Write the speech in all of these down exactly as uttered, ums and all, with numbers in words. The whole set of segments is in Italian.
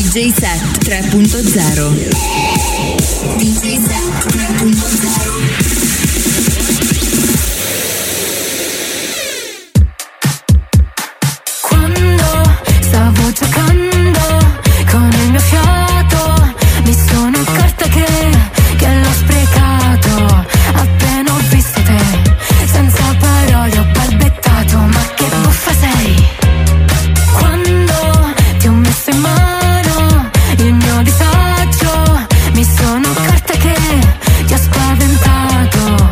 D J Set tre punto zero. D J Set tre punto zero. Giocando con il mio fiato, mi sono accorta che, che l'ho sprecato. Appena ho visto te, senza parole ho balbettato. Ma che buffa sei! Quando ti ho messo in mano il mio disagio, mi sono accorta che ti ho spaventato.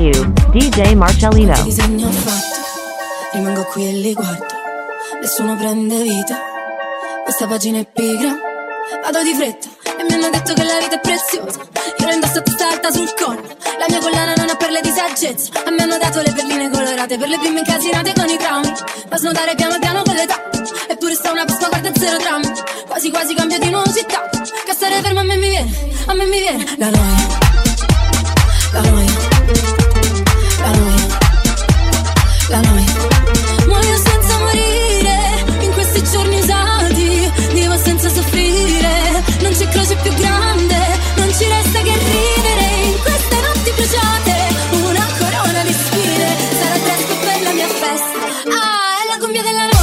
you, D J Marcellino. Quanti disegni ho fatto, rimango qui e li guardo, nessuno prende vita, questa pagina è pigra, vado di fretta e mi hanno detto che la vita è preziosa, io la indosso a testa alta sul collo, la mia collana non ha perle di saggezza, a me hanno dato le perline colorate per le bimbe incasinate con i traumi, fa snodare piano piano con l'età, eppure sta una Pasqua guarda zero drammi, quasi quasi cambio di nuovo città, che stare fermo a me mi viene, a me mi viene la noia, la noia, la noia, la noia, muoio senza morire, in questi giorni usati, vivo senza soffrire, non c'è croce più grande, non ci resta che ridere, in queste notti bruciate, una corona di spine, sarà presto per la mia festa, ah, è la cumbia della noia.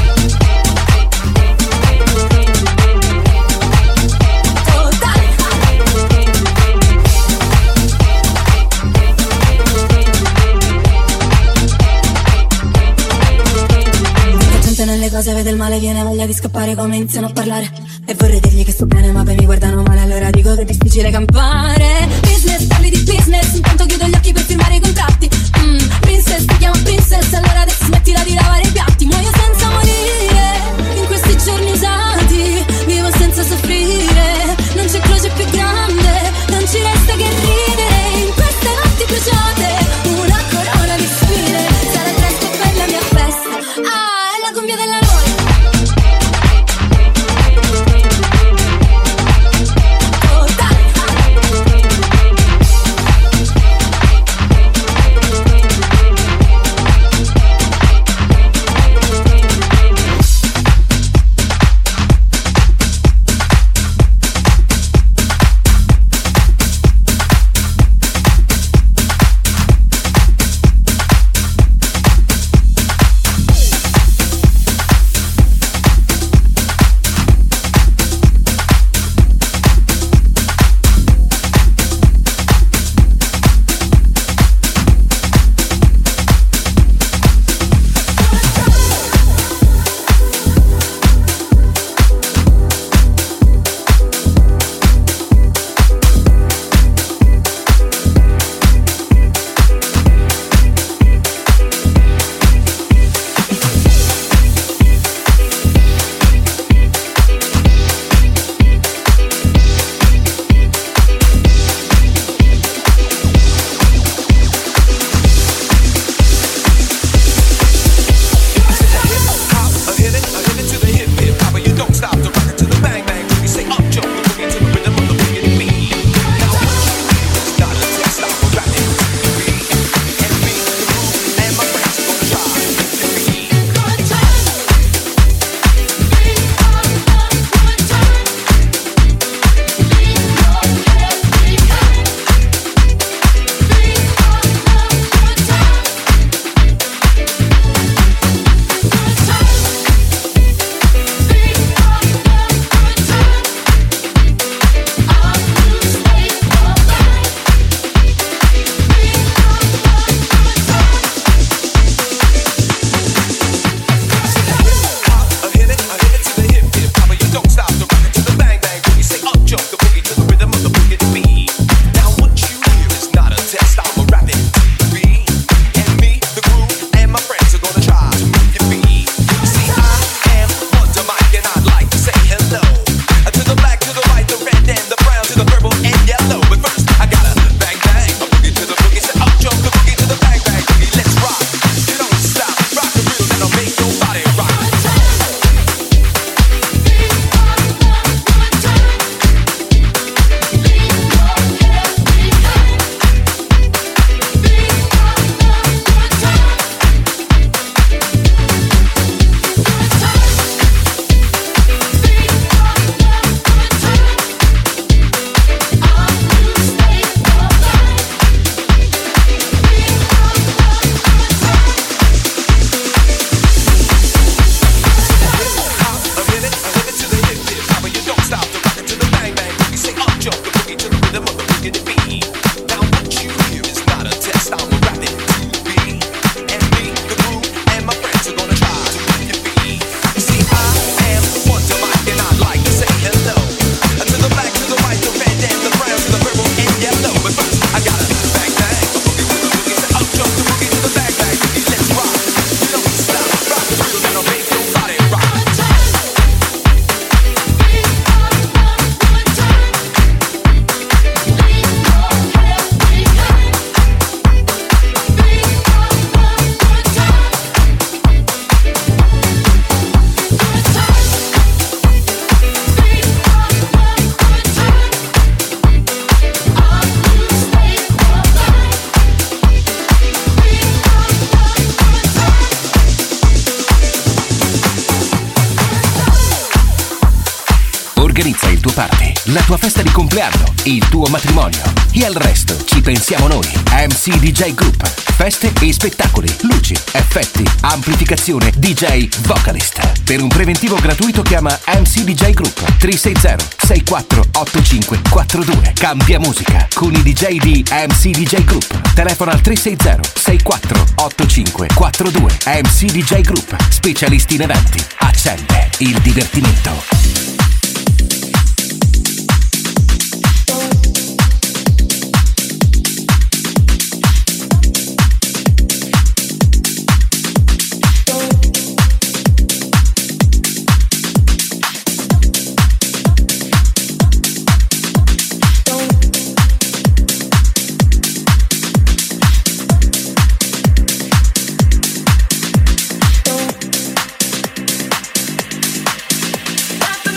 Nelle cose vede il male, viene voglia di scappare come iniziano a parlare, e vorrei dirgli che sto bene ma poi mi guardano male, allora dico che è difficile campare. Business, parli di business, intanto chiudo gli occhi per firmare i contratti. mm, Princess, ti chiamo princess, allora adesso smettila di lavare i piatti. Muoio senza morire, in questi giorni usati, vivo senza soffrire, non c'è croce più grande, non ci resta che ridere, in queste notti bruciate, una corona di spine, sarà presto per la mia festa, ah, la cumbia della noia. Oh, dai. la tua festa di compleanno, il tuo matrimonio e al resto ci pensiamo noi. M C D J Group. Feste e spettacoli, luci, effetti, amplificazione, D J, vocalist. Per un preventivo gratuito chiama M C D J Group tre sei zero sei quattro otto cinque quattro due. Cambia musica con i D J di M C D J Group. Telefona al tre sei zero sei quattro otto cinque quattro due. M C D J Group, specialisti in eventi. Accende il divertimento. Bye.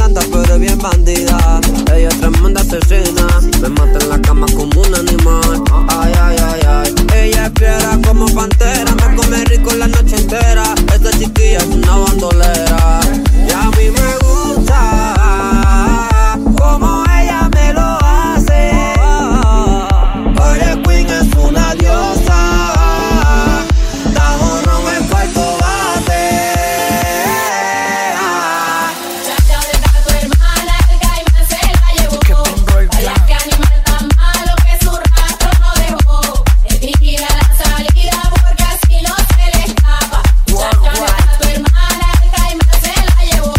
santa pero es bien bandida. Ella es tremenda asesina, me mata en la cama como un animal. Ay, ay, ay, ay. Ella es fiera como pantera, me come rico la noche entera. Esta chiquilla es una bandolera y a mí me gusta como ella me lo hace. Oye, Queen es una diosa. Tajo no me faltó bate. Ya te deja tu hermana, el caimán se la llevó. Vaya que animal tan malo que su rastro no dejó. Le vigila la salida porque así no se le escapa. Ya te deja tu hermana, el caimán se la llevó.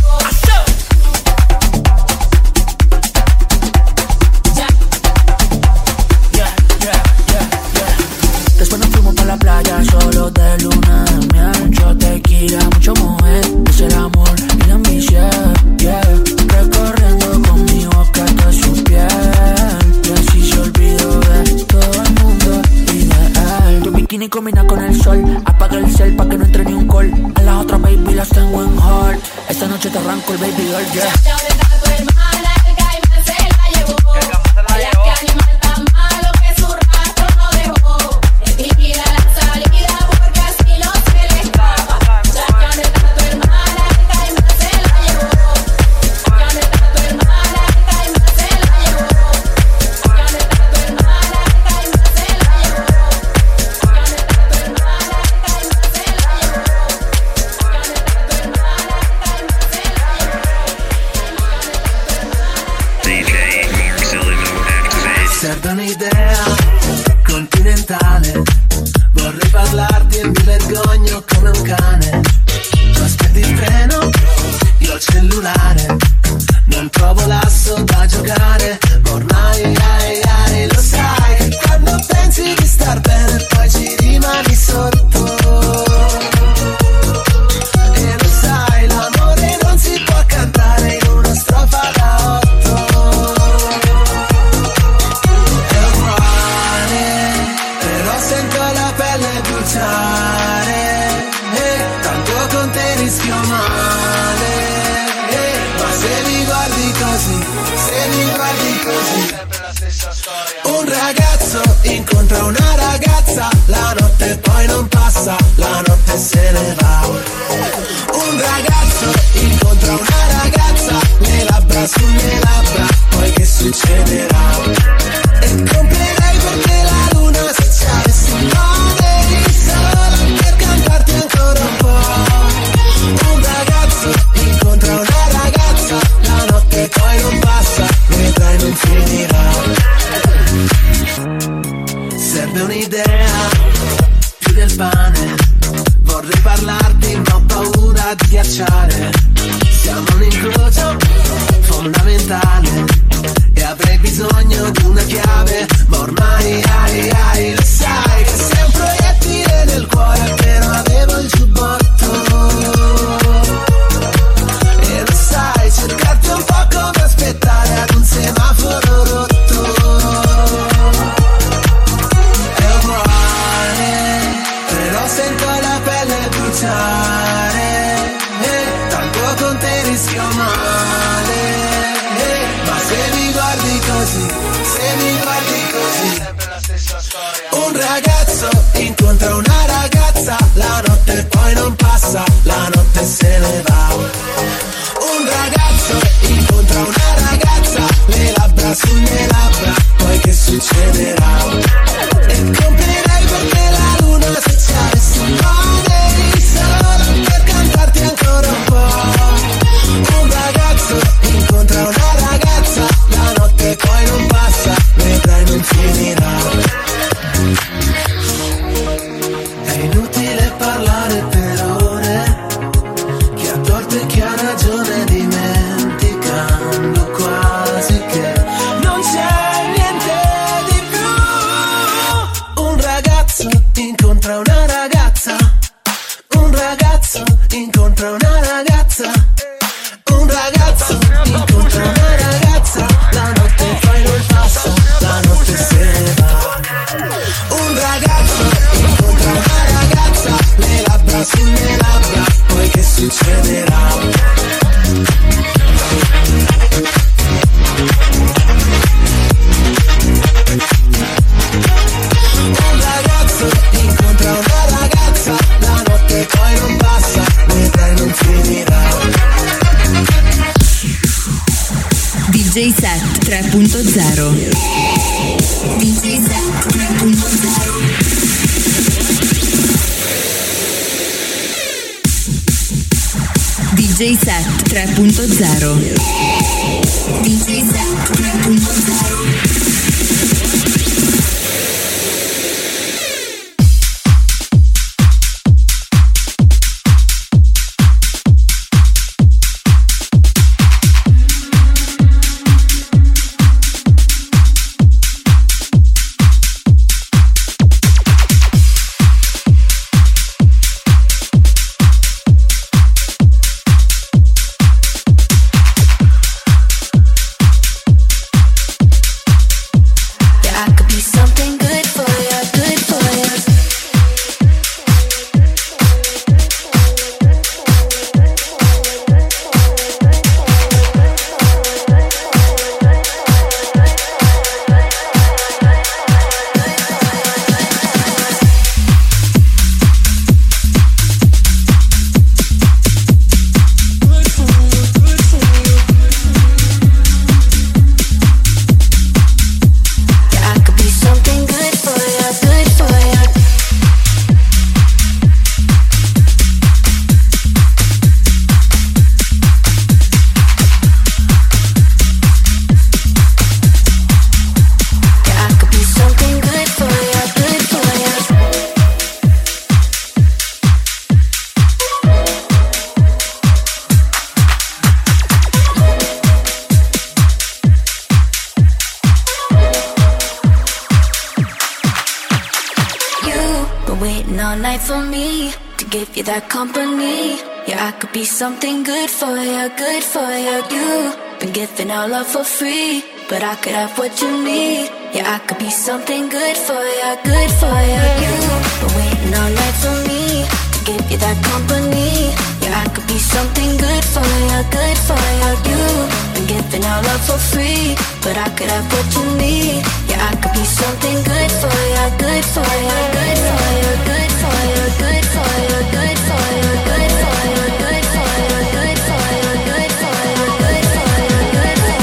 Después nos fuimos pa' la playa solo de luna de miel. Yo tequila, mucho mujer, es el amor y la ambición, yeah. Recorriendo con mi boca hasta su piel, y así se olvidó de todo el mundo y de él. Tu bikini combina con el sol, apaga el cel pa' que no entre ni un call. A las otras baby las tengo en hold. Esta noche te arranco el baby girl, yeah. Ya te deja tu hermana, el caimán se la llevó. Vaya que animal tan malo que su rastro no dejó. Le vigila la salida porque así no se le escapa. Ya que deja tu hermana, el caimán se la llevó. Ya que deja tu hermana, el caimán se la llevó. Ya que deja tu hermana, el caimán se la llevó. Ya que deja tu hermana, el caimán se la llevó. Ya que deja tu hermana, el caimán se la Serve un'idea continentale, vorrei parlarti e mi vergogno come un cane. Tu aspetti il treno, io il cellulare, non trovo l'asso da giocare, ma ormai ai, ai, lo sai che quando pensi di star bene poi ci rimani sotto. E lo sai, l'amore non si può cantare in una strofa da otto. Eh, tanto con te rischio male, eh, ma se mi guardi così, se mi guardi così, sempre la stessa storia. Un ragazzo incontra una ragazza, la notte poi non passa, la notte se ne va. Un ragazzo incontra una ragazza, le labbra sulle labbra, poi che succederà? E comprerei per te la luna se ci avessi un solo per cantarti ancora un po'. Un ragazzo incontra una ragazza, la notte poi non passa, vedrai non finirà. Serve un'idea, più del pane, vorrei parlarti ma ho paura di ghiacciare. Siamo un incrocio fondamentale e avrei bisogno di una chiave, ma ormai ai ai lo sai che sei un proiettile nel cuore, però avevo il giubbotto. E lo sai, cercarti un po' come aspettare ad un semaforo rotto. È uguale, però sento la pelle bruciare, eh, tanto con te rischio male, eh, ma se mi guardi così, se mi guardi così, sempre la stessa storia. Un ragazzo incontra una ragazza, la notte poi non passa, la notte se ne va. Un ragazzo incontra una ragazza, le labbra sulle labbra, poi che succederà? E comprerei per te la luna se ci avessi un po' di solo per cantarti ancora un po'. Un ragazzo incontra una ragazza, la notte poi non passa, vedrai non finirà. È inutile parlare per ore, che a D J Set tre punto zero. D J Set tre punto zero. D J Set tre punto zero. D J Set tre punto zero. That company, yeah, I could be something good for you, good for you. You've been giving out love for free, but I could have what you need. Yeah, I could be something good for you, good for you. You've been waiting all night for me to give you that company. Yeah, I could be something good for you, good for you. You've been giving out love for free, but I could have what you need. Yeah, I could be something good for you, good for you, good for you, good for you, good for you, good for you, good for you, good for you, good for you, good for you, good for you, good for you, good for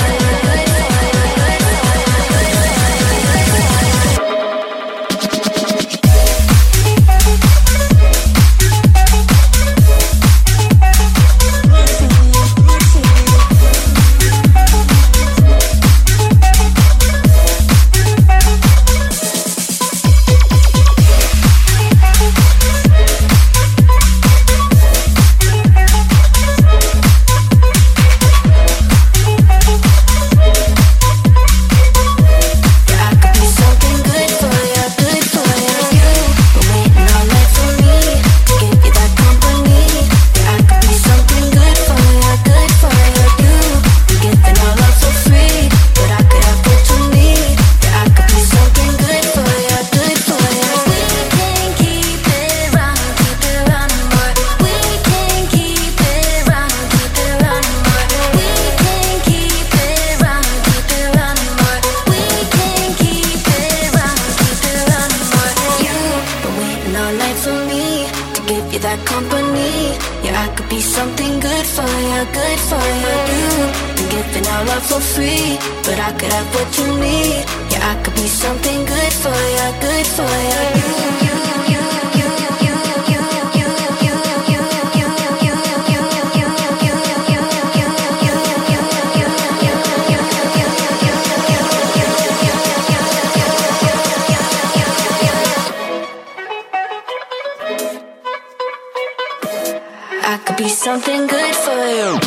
something good for you.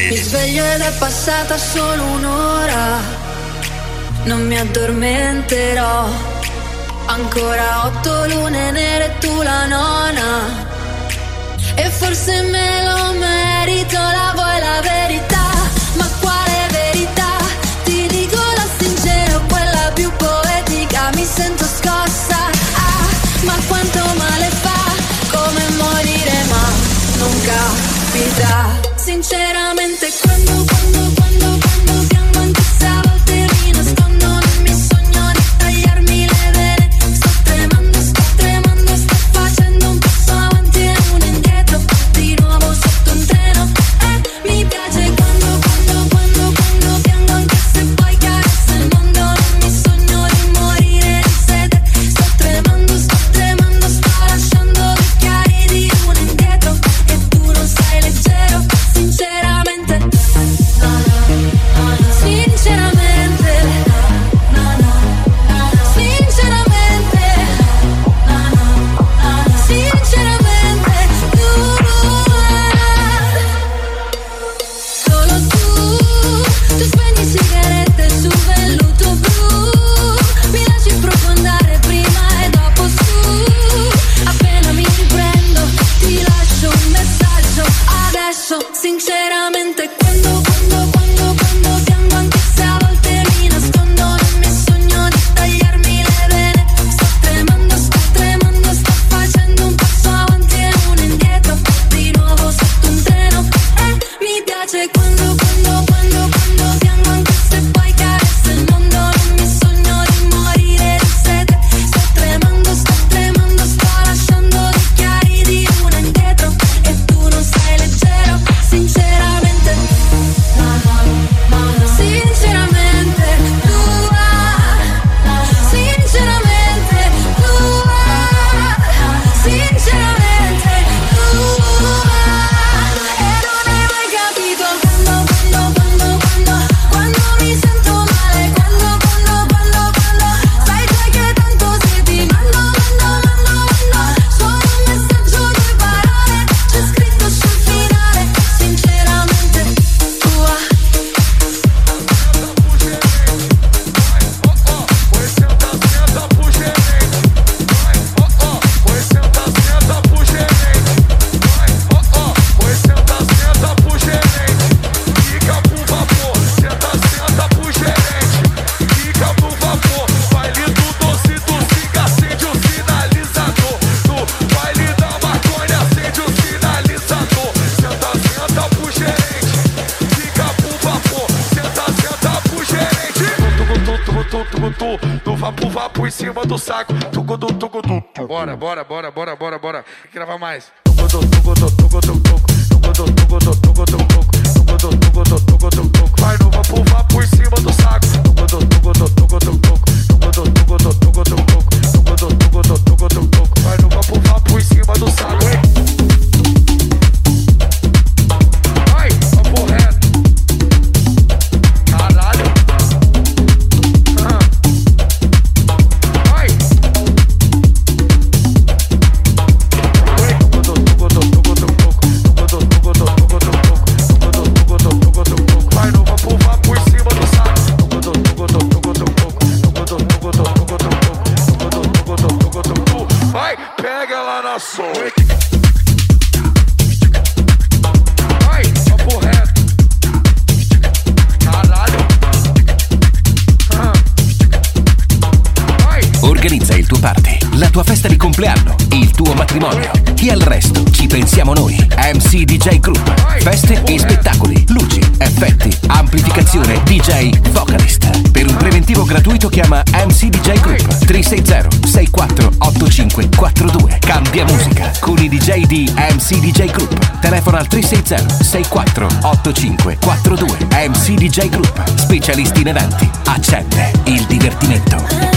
Mi sveglio ed è passata solo un'ora, non mi addormenterò. Ancora otto lune nere e tu la nona, e forse me lo merito. La vuoi la verità? Ma quale verità? Ti dico la sincera, quella più poetica. Mi sento scossa, ah, ma quanto male fa, come morire ma non capita. Sinceramente quando, quando, quando, quando piango anche se a volte mi nascondo nel mio sogno di tagliarmi le vene. Sto tremando, sto tremando, sto facendo un passo avanti e uno indietro, di nuovo sotto un treno. E mi piace quando, quando, quando, quando piango anche se poi carezzo il mondo nel mio sogno di morire di sete. Sto tremando, sto tremando, sto lasciando bicchieri di uno indietro e tu non sei leggero. Sinceramente, no, no, no, sinceramente, no, no, sinceramente, no, no, sinceramente, tu, solo tu, tu spegni sigarette sul velluto blu, mi lasci sprofondare prima e dopo su, appena mi riprendo ti lascio un messaggio adesso. Sinceramente quando, quando, quando, quando piango anche se a volte mi nascondo nel mio sogno di tagliarmi le vene. Sto tremando, sto tremando, sto facendo un passo avanti e uno indietro, di nuovo sotto un treno. E mi piace quando, quando, quando, quando piango anche se poi carezzo il mondo nel mio sogno di morire di sete. Sto tremando, sto tremando, sto lasciando bicchieri di uno indietro e tu non sei leggero. Sinceramente, no, no, no, sinceramente, tu, sinceramente, tu, sinceramente, tu, e non hai mai capito quando, quando, quando, quando, quando mi sento male, quando, quando, quando, quando, sai già che tanto se ti mando, mando, mando, mando, solo un messaggio, due parole, c'è scritto sul finale. Sinceramente tua. Do vapo, vapo em cima do saco. Tugudu, tugudu. Bora, bora, bora, bora, bora, bora. Tem que gravar mais. Tugudu, tugudu, tugudu, tugudu, tugudu, tugudu, tugudu, tugudu, tugudu, tugudu. Vai no vapo, vapo em cima do saco. Tugudu, tugudu, tugudu, tugudu, tugudu, tugudu, tugudu, tugudu, tugudu, tugudu. Vai no vapo, vapo em cima do saco, hein? Vai, vapo reto. Caralho. Organizza il tuo party, la tua festa di compleanno, il tuo matrimonio e al resto ci pensiamo noi. M C D J Group, feste e spettacoli, luci, effetti, amplificazione, D J, vocalist. Per un preventivo gratuito chiama M C D J Group tre sei zero sei quattro otto cinque quattro due. Cambia musica con i D J di M C D J Group. Telefona al tre sei zero sei quattro otto cinque quattro due. M C D J Group, specialisti in eventi. Accende il divertimento.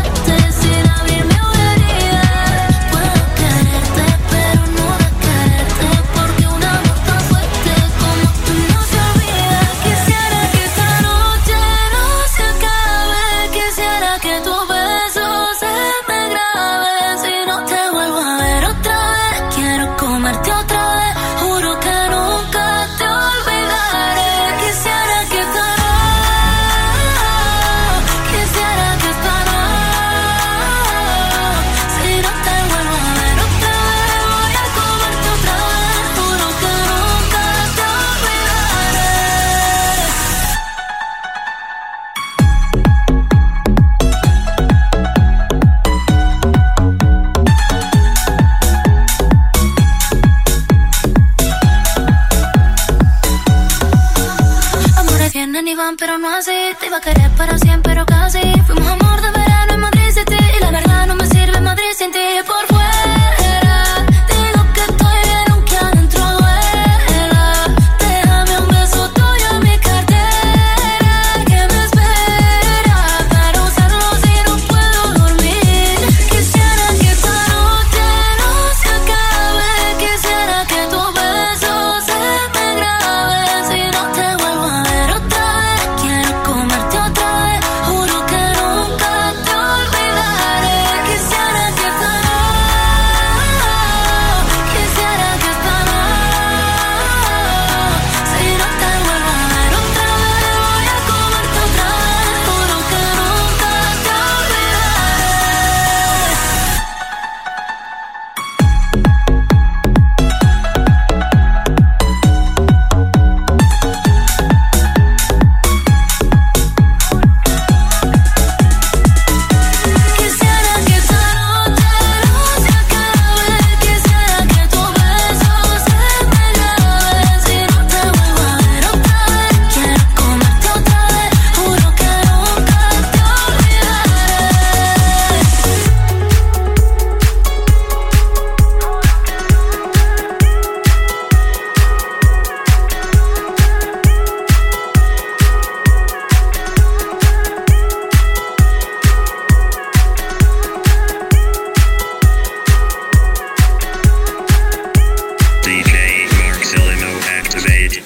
Puedo quererte pero no quererte. van pero no así. Te iba a querer para siempre pero casi. Fuimos amor de verano en Madrid City. Y la verdad no me sirve Madrid sin ti. Por fuera digo que estoy bien aunque adentro duela. Déjame un beso tuyo en mi cartera que me espera para usarlo si no puedo dormir. Quisiera que esta noche no se acabe. Quisiera que tu beso se me grabe. Si no te vuelvo a ver otra vez, quiero comerte otra vez. Juro que nunca te olvidaré. Quisiera que esta noche, quisiera que esta noche, si no te vuelvo a ver otra vez, voy a comerte otra vez. Juro que nunca te Quisiera que esta noche no se acabe. Quisiera que tu beso se me grabe. Si no te vuelvo a ver otra vez, quiero comerte otra vez. Juro que nunca te olvidaré. D J Marcelino activate.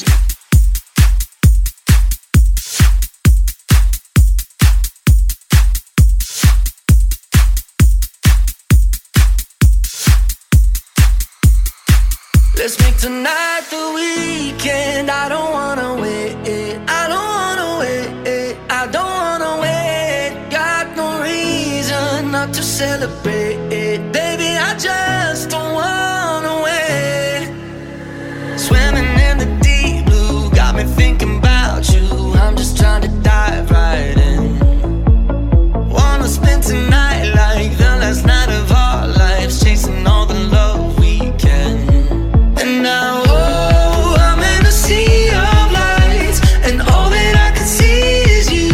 Let's make tonight the weekend. I don't wanna wait. I don't wanna wait. I don't wanna wait. Got no reason not to celebrate. Baby, I just don't wanna wait. Swimming in the deep blue got me thinking about you. I'm just trying to dive right in. Wanna spend tonight like the last night of our lives, chasing all the love we can. And now, oh, I'm in a sea of lights, and all that I can see is you.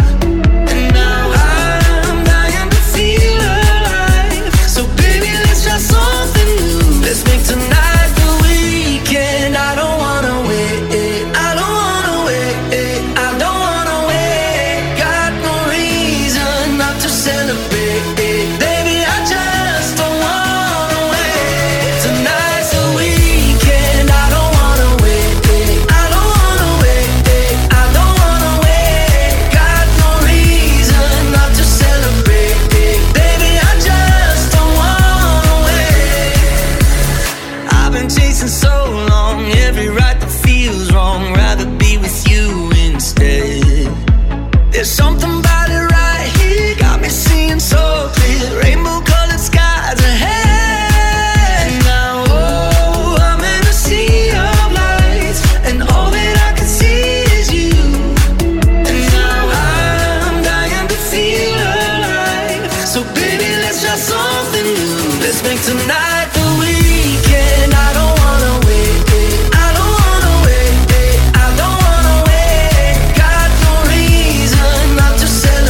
And now I'm dying to feel alive. So baby, let's try something new. Let's make tonight the weekend. I don't wanna wait. I don't wanna wait. I don't wanna wait. Got no reason not to celebrate. Baby, I just don't wanna wait. Tonight's the weekend. I don't wanna wait. I don't wanna wait. I don't wanna wait. Got no reason not to celebrate. Baby, I just don't wanna wait. I've been chasing so long, every right that feels wrong. Rather be with you instead. There's something about it right here, got me seeing so clear. Rainbow colored skies ahead. And now, oh, I'm in a sea of lights, and all that I can see is you. And now I'm dying to feel alive. So baby, let's try something new. Let's make tonight the weekend. I don't wanna wait. I don't wanna wait. I don't wanna wait. Got no reason not to celebrate.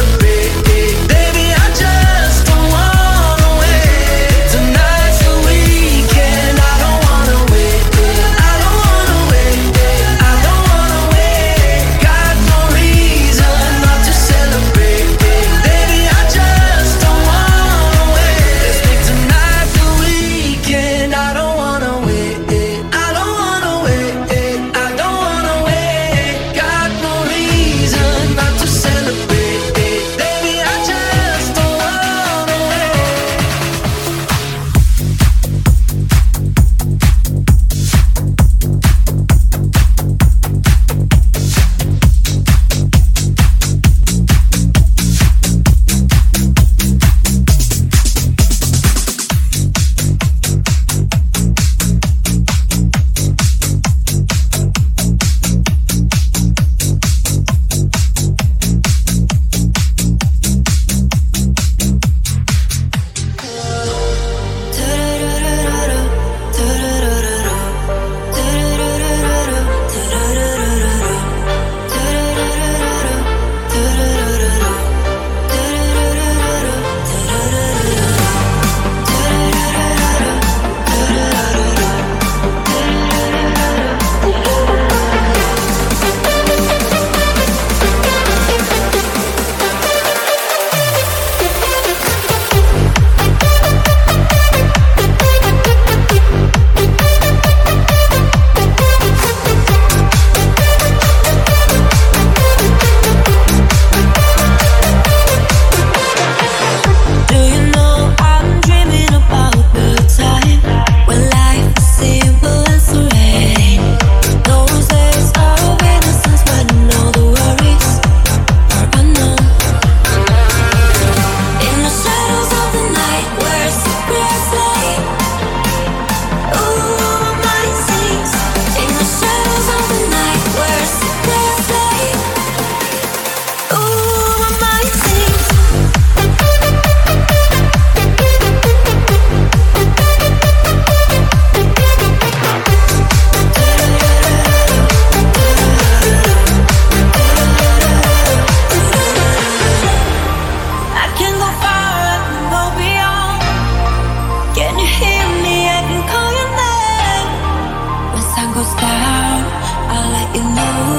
goes down, I'll let you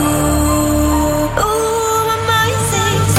know. Ooh, my mind sings.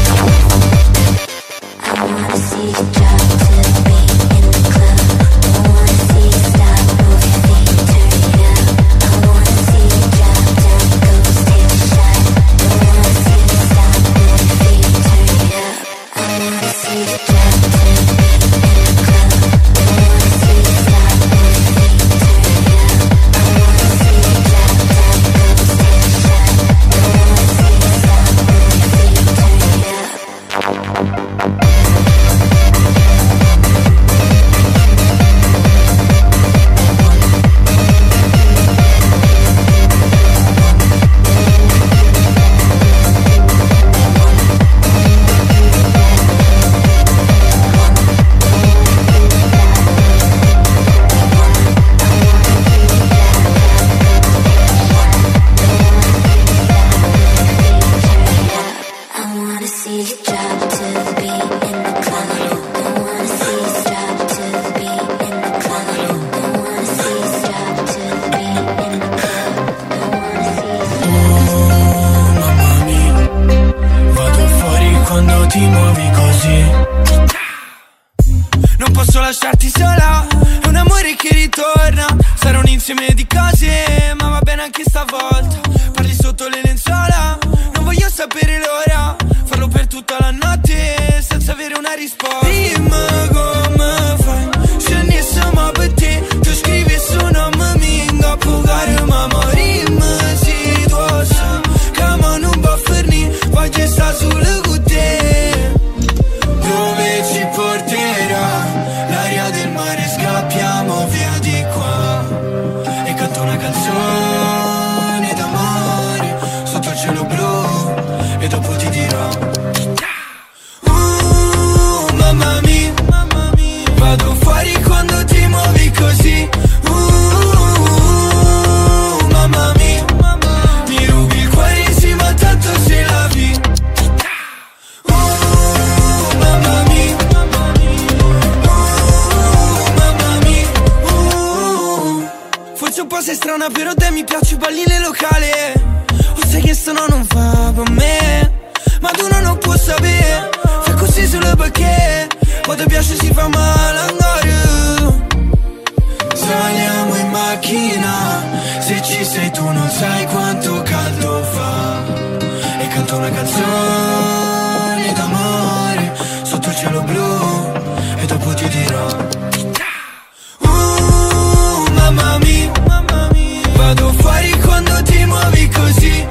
See you drop to the beat in the club. quando ti muovi così. Non posso lasciarti sola, è un amore che ritorna. Sarà un insieme di cose, ma va bene anche stavolta. Parli sotto le lenzuola, non voglio sapere l'ora. Farlo per tutta la notte, senza avere una risposta. Dimmi come fai, se ne siamo per te. Tu scrivi su nome minga, pugare ma morimmo. Si tu sai, che ma non va a finire, voglio stare solo con te. Dove ci porterà l'aria del mare, scappiamo via di qua e canto una canzone d'amore sotto il cielo blu e dopo ti dirò uh, mamma mia, vado fuori quando ti muovi così. uh, mamma mia, mi rubi il cuore sì ma tanto se la vi. Un po' sei strana però te mi piace balli nel locale. O sai che sto no non fa per me, ma tu non lo puoi sapere. Fai così solo perché poi ti piace si fa male andare. Saliamo in macchina, se ci sei tu non sai quanto caldo fa. E canto una canzone d'amore sotto il cielo blu e dopo ti dirò uh, mamma mia, vado fuori quando ti muovi così.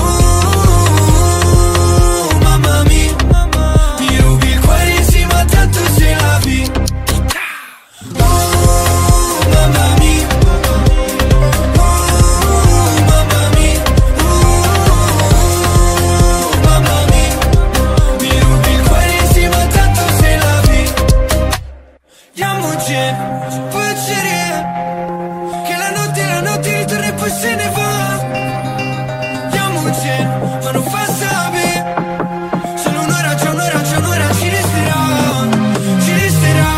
uh, Mamma mia, mi rubi il cuore sì ma tanto se la vi. uh, Mamma mia, uh, mamma mia, uh, mamma mia, mi rubi il cuore sì ma tanto se la vi. Andiamoci, fuggire, che la notte, la notte ritorna e poi se ne va. Andiamoci, ma non fa sapere. Solo un'ora, c'è un'ora, c'è un'ora, ci resterà, ci resterà.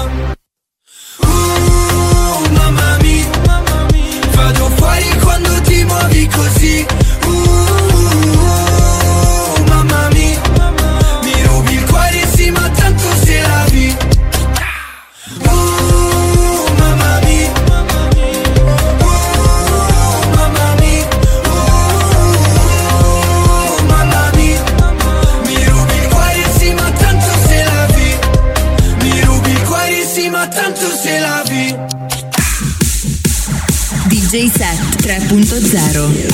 Uh, mamma mia, vado fuori quando ti muovi così. Uh, mamma mia, mi rubi il cuore sì ma tanto se la vi. Tanto se la vi. D J Set tre punto zero.